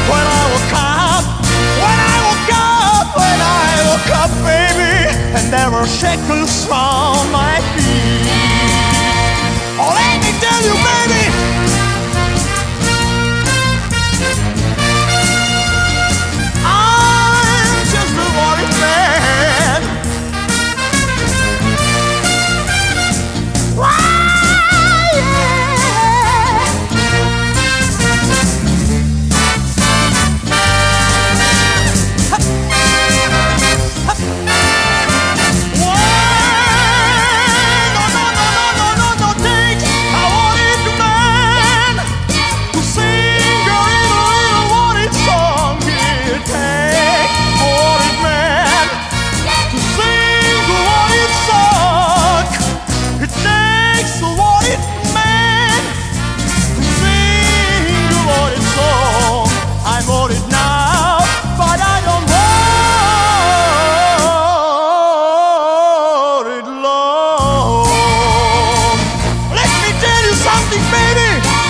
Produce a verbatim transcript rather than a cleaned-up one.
When I woke up, when I woke up, when I woke up, baby, and there were shackles round my feet. Oh, let me tell you, baby, I'm just a worried man. Why, yeah. No, no, no, no, no, no, no, take a worried man to sing a little, little worried song. He'll take a worried man to sing a worried song. It takes a worried man to sing a worried song. I'm worried now, but I don't worry long. Let me tell you something, baby.